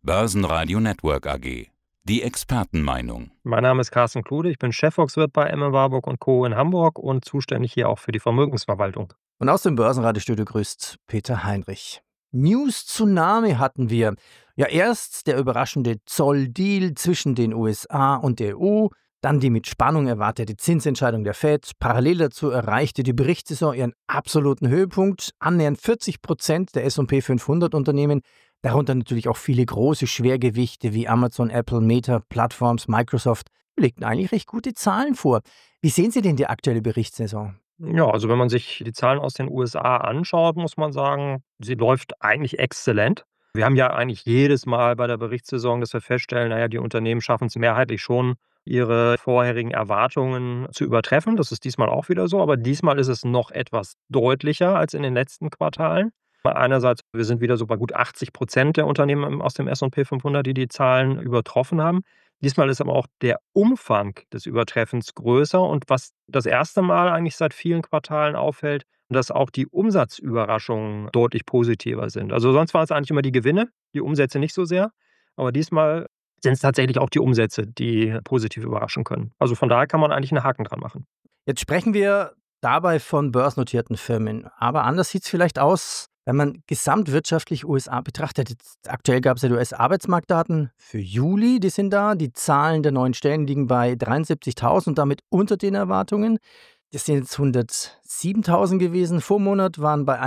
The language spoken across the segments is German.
Börsenradio Network AG. Die Expertenmeinung. Mein Name ist Carsten Klude, ich bin Chefvolkswirt bei M.M. Warburg & Co. in Hamburg und zuständig hier auch für die Vermögensverwaltung. Und aus dem Börsenradiostudio grüßt Peter Heinrich. News-Tsunami hatten wir. Ja, erst der überraschende Zolldeal zwischen den USA und der EU, dann die mit Spannung erwartete Zinsentscheidung der Fed. Parallel dazu erreichte die Berichtssaison ihren absoluten Höhepunkt. Annähernd 40% der S&P 500 Unternehmen, darunter natürlich auch viele große Schwergewichte wie Amazon, Apple, Meta, Plattforms, Microsoft, legten eigentlich recht gute Zahlen vor. Wie sehen Sie denn die aktuelle Berichtssaison? Ja, also wenn man sich die Zahlen aus den USA anschaut, muss man sagen, sie läuft eigentlich exzellent. Wir haben ja eigentlich jedes Mal bei der Berichtssaison, dass wir feststellen, naja, die Unternehmen schaffen es mehrheitlich schon, ihre vorherigen Erwartungen zu übertreffen. Das ist diesmal auch wieder so, aber diesmal ist es noch etwas deutlicher als in den letzten Quartalen. Einerseits, wir sind wieder so bei gut 80% der Unternehmen aus dem S&P 500, die Zahlen übertroffen haben. Diesmal ist aber auch der Umfang des Übertreffens größer und was das erste Mal eigentlich seit vielen Quartalen auffällt, dass auch die Umsatzüberraschungen deutlich positiver sind. Also sonst waren es eigentlich immer die Gewinne, die Umsätze nicht so sehr, aber diesmal sind es tatsächlich auch die Umsätze, die positiv überraschen können. Also von daher kann man eigentlich einen Haken dran machen. Jetzt sprechen wir dabei von börsennotierten Firmen. Aber anders sieht es vielleicht aus, wenn man gesamtwirtschaftlich USA betrachtet. Jetzt, aktuell gab es ja die US-Arbeitsmarktdaten für Juli, die sind da. Die Zahlen der neuen Stellen liegen bei 73.000 und damit unter den Erwartungen. Das sind jetzt 107.000 gewesen. Vor Monat waren bei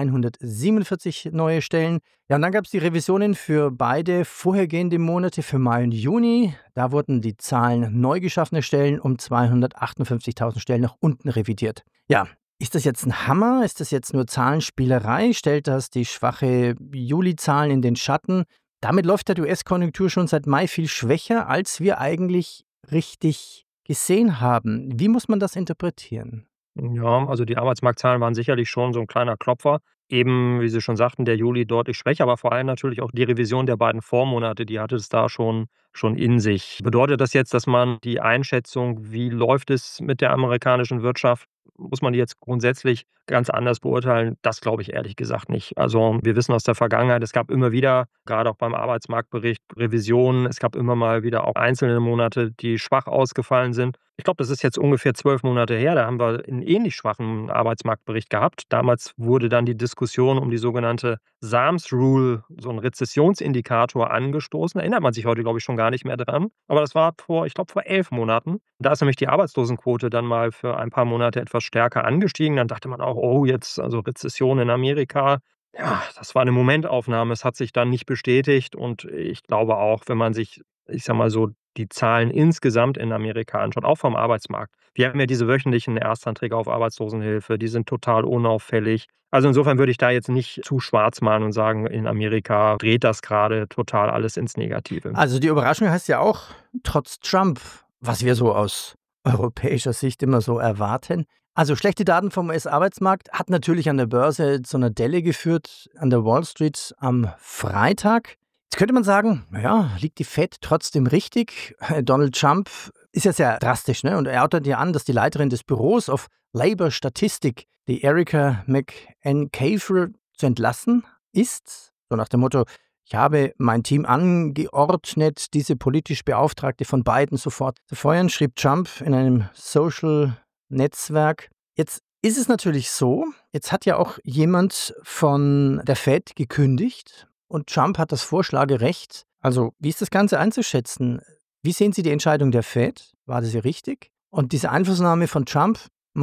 147 neue Stellen. Ja, und dann gab es die Revisionen für beide vorhergehende Monate, für Mai und Juni. Da wurden die Zahlen neu geschaffene Stellen um 258.000 Stellen nach unten revidiert. Ja, ist das jetzt ein Hammer? Ist das jetzt nur Zahlenspielerei? Stellt das die schwache Juli-Zahlen in den Schatten? Damit läuft die US-Konjunktur schon seit Mai viel schwächer, als wir eigentlich richtig gesehen haben. Wie muss man das interpretieren? Ja, also die Arbeitsmarktzahlen waren sicherlich schon so ein kleiner Klopfer. Eben, wie Sie schon sagten, der Juli deutlich schwächer, aber vor allem natürlich auch die Revision der beiden Vormonate, die hatte es da schon in sich. Bedeutet das jetzt, dass man die Einschätzung, wie läuft es mit der amerikanischen Wirtschaft, muss man die jetzt grundsätzlich ganz anders beurteilen? Das glaube ich ehrlich gesagt nicht. Also wir wissen aus der Vergangenheit, es gab immer wieder, gerade auch beim Arbeitsmarktbericht, Revisionen. Es gab immer mal wieder auch einzelne Monate, die schwach ausgefallen sind. Ich glaube, das ist jetzt ungefähr 12 Monate her. Da haben wir einen ähnlich schwachen Arbeitsmarktbericht gehabt. Damals wurde dann die Diskussion um die sogenannte SAMS Rule, so ein Rezessionsindikator, angestoßen. Da erinnert man sich heute, glaube ich, schon gar nicht mehr dran. Aber das war vor 11 Monaten. Da ist nämlich die Arbeitslosenquote dann mal für ein paar Monate etwas stärker angestiegen. Dann dachte man auch, oh, jetzt also Rezession in Amerika. Ja, das war eine Momentaufnahme. Es hat sich dann nicht bestätigt. Und ich glaube auch, wenn man sich, ich sag mal so, die Zahlen insgesamt in Amerika anschaut, auch vom Arbeitsmarkt. Wir haben ja diese wöchentlichen Erstanträge auf Arbeitslosenhilfe, die sind total unauffällig. Also insofern würde ich da jetzt nicht zu schwarz malen und sagen, in Amerika dreht das gerade total alles ins Negative. Also die Überraschung heißt ja auch, trotz Trump, was wir so aus europäischer Sicht immer so erwarten. Also schlechte Daten vom US-Arbeitsmarkt hat natürlich an der Börse zu einer Delle geführt, an der Wall Street am Freitag. Jetzt könnte man sagen, naja, liegt die Fed trotzdem richtig? Donald Trump ist ja sehr drastisch, ne? Und er ordnet ja an, dass die Leiterin des Büros of Labor Statistik, die Erica McEncafer, zu entlassen ist. So nach dem Motto, ich habe mein Team angeordnet, diese politisch Beauftragte von Biden sofort zu feuern, schrieb Trump in einem Social-Netzwerk. Jetzt ist es natürlich so, jetzt hat ja auch jemand von der Fed gekündigt. Und Trump hat das Vorschlagerecht. Also, wie ist das Ganze einzuschätzen? Wie sehen Sie die Entscheidung der Fed? War das ja richtig? Und diese Einflussnahme von Trump,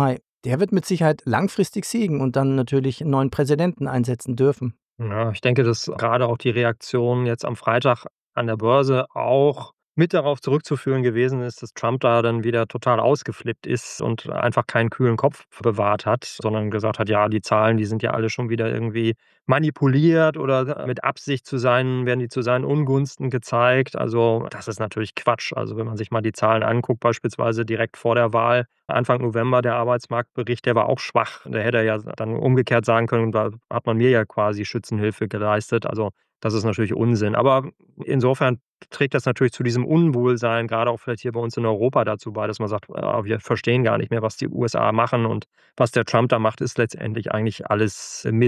der wird mit Sicherheit langfristig siegen und dann natürlich einen neuen Präsidenten einsetzen dürfen. Ja, ich denke, dass gerade auch die Reaktion jetzt am Freitag an der Börse auch mit darauf zurückzuführen gewesen ist, dass Trump da dann wieder total ausgeflippt ist und einfach keinen kühlen Kopf bewahrt hat, sondern gesagt hat, ja, die Zahlen, die sind ja alle schon wieder irgendwie manipuliert oder mit Absicht werden die zu seinen Ungunsten gezeigt. Also das ist natürlich Quatsch. Also wenn man sich mal die Zahlen anguckt, beispielsweise direkt vor der Wahl, Anfang November, der Arbeitsmarktbericht, der war auch schwach. Da hätte er ja dann umgekehrt sagen können, da hat man mir ja quasi Schützenhilfe geleistet. Also das ist natürlich Unsinn. Aber insofern trägt das natürlich zu diesem Unwohlsein, gerade auch vielleicht hier bei uns in Europa dazu bei, dass man sagt, wir verstehen gar nicht mehr, was die USA machen und was der Trump da macht, ist letztendlich eigentlich alles Mist.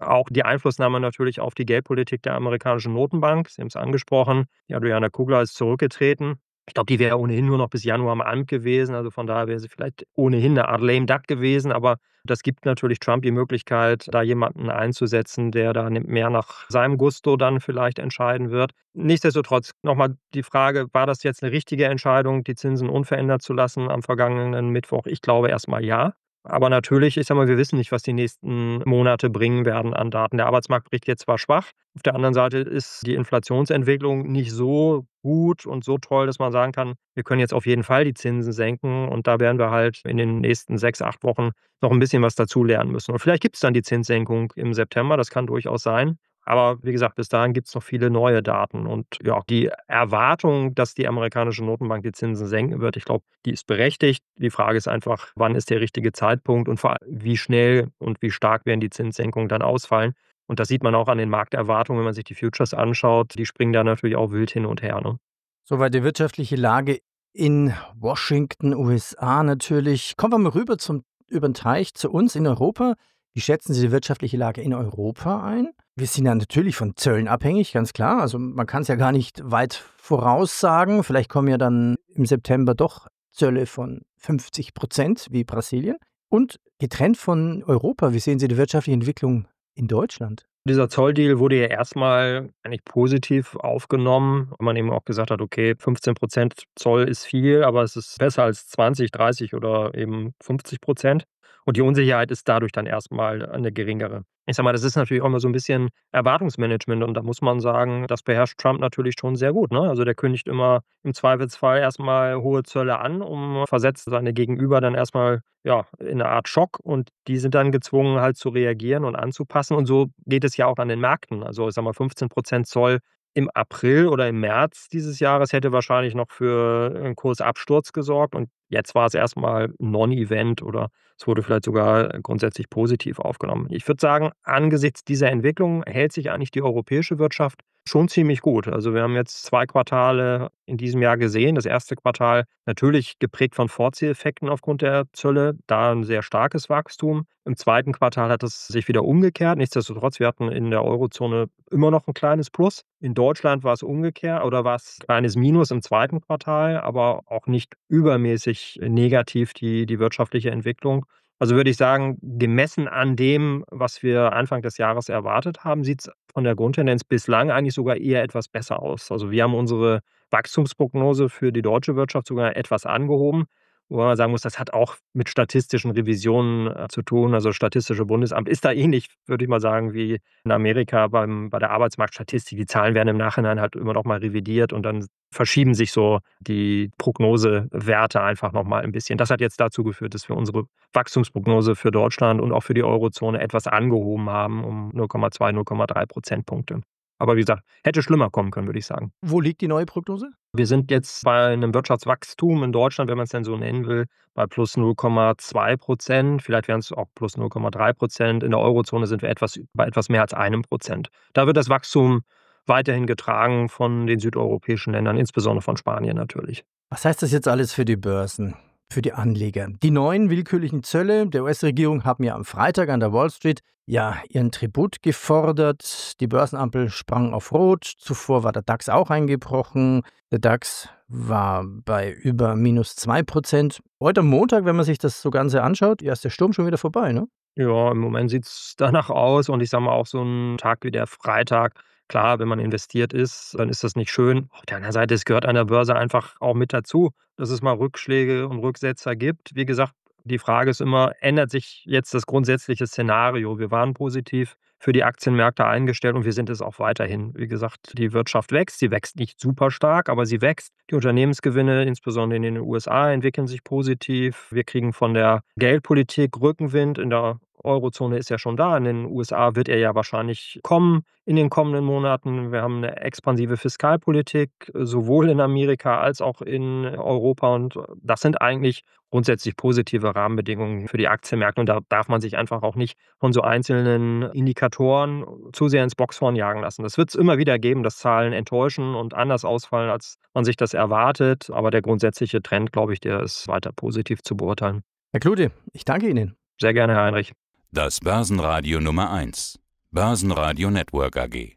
Auch die Einflussnahme natürlich auf die Geldpolitik der amerikanischen Notenbank. Sie haben es angesprochen. Die Adriana Kugler ist zurückgetreten. Ich glaube, die wäre ohnehin nur noch bis Januar im Amt gewesen. Also von daher wäre sie vielleicht ohnehin eine Art lame duck gewesen. Aber das gibt natürlich Trump die Möglichkeit, da jemanden einzusetzen, der da mehr nach seinem Gusto dann vielleicht entscheiden wird. Nichtsdestotrotz nochmal die Frage, war das jetzt eine richtige Entscheidung, die Zinsen unverändert zu lassen am vergangenen Mittwoch? Ich glaube erstmal ja. Aber natürlich, ich sage mal, wir wissen nicht, was die nächsten Monate bringen werden an Daten. Der Arbeitsmarkt bricht jetzt zwar schwach, auf der anderen Seite ist die Inflationsentwicklung nicht so gut und so toll, dass man sagen kann, wir können jetzt auf jeden Fall die Zinsen senken und da werden wir halt in den nächsten 6, 8 Wochen noch ein bisschen was dazu lernen müssen. Und vielleicht gibt es dann die Zinssenkung im September, das kann durchaus sein. Aber wie gesagt, bis dahin gibt es noch viele neue Daten. Und ja, die Erwartung, dass die amerikanische Notenbank die Zinsen senken wird, ich glaube, die ist berechtigt. Die Frage ist einfach, wann ist der richtige Zeitpunkt und vor allem, wie schnell und wie stark werden die Zinssenkungen dann ausfallen. Und das sieht man auch an den Markterwartungen, wenn man sich die Futures anschaut. Die springen da natürlich auch wild hin und her. Ne? Soweit die wirtschaftliche Lage in Washington, USA natürlich. Kommen wir mal rüber über den Teich zu uns in Europa. Wie schätzen Sie die wirtschaftliche Lage in Europa ein? Wir sind ja natürlich von Zöllen abhängig, ganz klar. Also man kann es ja gar nicht weit voraussagen. Vielleicht kommen ja dann im September doch Zölle von 50% wie Brasilien. Und getrennt von Europa, wie sehen Sie die wirtschaftliche Entwicklung in Deutschland? Dieser Zolldeal wurde ja erstmal eigentlich positiv aufgenommen, weil man eben auch gesagt hat, okay, 15% Zoll ist viel, aber es ist besser als 20, 30 oder eben 50%. Und die Unsicherheit ist dadurch dann erstmal eine geringere. Ich sage mal, das ist natürlich auch immer so ein bisschen Erwartungsmanagement und da muss man sagen, das beherrscht Trump natürlich schon sehr gut. Ne? Also der kündigt immer im Zweifelsfall erstmal hohe Zölle an, versetzt seine Gegenüber dann erstmal ja, in eine Art Schock und die sind dann gezwungen halt zu reagieren und anzupassen und so geht es ja auch an den Märkten. Also ich sage mal 15% Zoll im April oder im März dieses Jahres hätte wahrscheinlich noch für einen Kursabsturz gesorgt und jetzt war es erstmal Non-Event oder es wurde vielleicht sogar grundsätzlich positiv aufgenommen. Ich würde sagen, angesichts dieser Entwicklung hält sich eigentlich die europäische Wirtschaft schon ziemlich gut. Also wir haben jetzt 2 Quartale in diesem Jahr gesehen. Das erste Quartal natürlich geprägt von Vorzieheffekten aufgrund der Zölle, da ein sehr starkes Wachstum. Im zweiten Quartal hat es sich wieder umgekehrt. Nichtsdestotrotz, wir hatten in der Eurozone immer noch ein kleines Plus. In Deutschland war es umgekehrt oder war es ein kleines Minus im zweiten Quartal, aber auch nicht übermäßig negativ die wirtschaftliche Entwicklung. Also würde ich sagen, gemessen an dem, was wir Anfang des Jahres erwartet haben, sieht es von der Grundtendenz bislang eigentlich sogar eher etwas besser aus. Also wir haben unsere Wachstumsprognose für die deutsche Wirtschaft sogar etwas angehoben, wo man sagen muss, das hat auch mit statistischen Revisionen zu tun. Also das Statistische Bundesamt ist da ähnlich, würde ich mal sagen, wie in Amerika bei der Arbeitsmarktstatistik. Die Zahlen werden im Nachhinein halt immer noch mal revidiert und dann verschieben sich so die Prognosewerte einfach noch mal ein bisschen. Das hat jetzt dazu geführt, dass wir unsere Wachstumsprognose für Deutschland und auch für die Eurozone etwas angehoben haben um 0,2, 0,3 Prozentpunkte. Aber wie gesagt, hätte schlimmer kommen können, würde ich sagen. Wo liegt die neue Prognose? Wir sind jetzt bei einem Wirtschaftswachstum in Deutschland, wenn man es denn so nennen will, bei plus 0,2%. Vielleicht wären es auch plus 0,3%. In der Eurozone sind wir bei etwas mehr als 1%. Da wird das Wachstum weiterhin getragen von den südeuropäischen Ländern, insbesondere von Spanien natürlich. Was heißt das jetzt alles für die Börsen, für die Anleger? Die neuen willkürlichen Zölle der US-Regierung haben ja am Freitag an der Wall Street ihren Tribut gefordert. Die Börsenampel sprang auf Rot. Zuvor war der DAX auch eingebrochen. Der DAX war bei über minus 2%. Heute am Montag, wenn man sich das so Ganze anschaut, ist der Sturm schon wieder vorbei, ne? Ja, im Moment sieht es danach aus und ich sage mal auch so ein Tag wie der Freitag, klar, wenn man investiert ist, dann ist das nicht schön. Auf der anderen Seite, es gehört an der Börse einfach auch mit dazu, dass es mal Rückschläge und Rücksetzer gibt. Wie gesagt, die Frage ist immer, ändert sich jetzt das grundsätzliche Szenario? Wir waren positiv für die Aktienmärkte eingestellt und wir sind es auch weiterhin. Wie gesagt, die Wirtschaft wächst, sie wächst nicht super stark, aber sie wächst. Die Unternehmensgewinne, insbesondere in den USA, entwickeln sich positiv. Wir kriegen von der Geldpolitik Rückenwind. In der Eurozone ist ja schon da. In den USA wird er ja wahrscheinlich kommen in den kommenden Monaten. Wir haben eine expansive Fiskalpolitik, sowohl in Amerika als auch in Europa. Und das sind eigentlich grundsätzlich positive Rahmenbedingungen für die Aktienmärkte. Und da darf man sich einfach auch nicht von so einzelnen Indikatoren zu sehr ins Boxhorn jagen lassen. Das wird es immer wieder geben, dass Zahlen enttäuschen und anders ausfallen, als man sich das erwartet. Aber der grundsätzliche Trend, glaube ich, der ist weiter positiv zu beurteilen. Herr Klude, ich danke Ihnen. Sehr gerne, Herr Heinrich. Das Börsenradio Nummer 1. Börsenradio Network AG.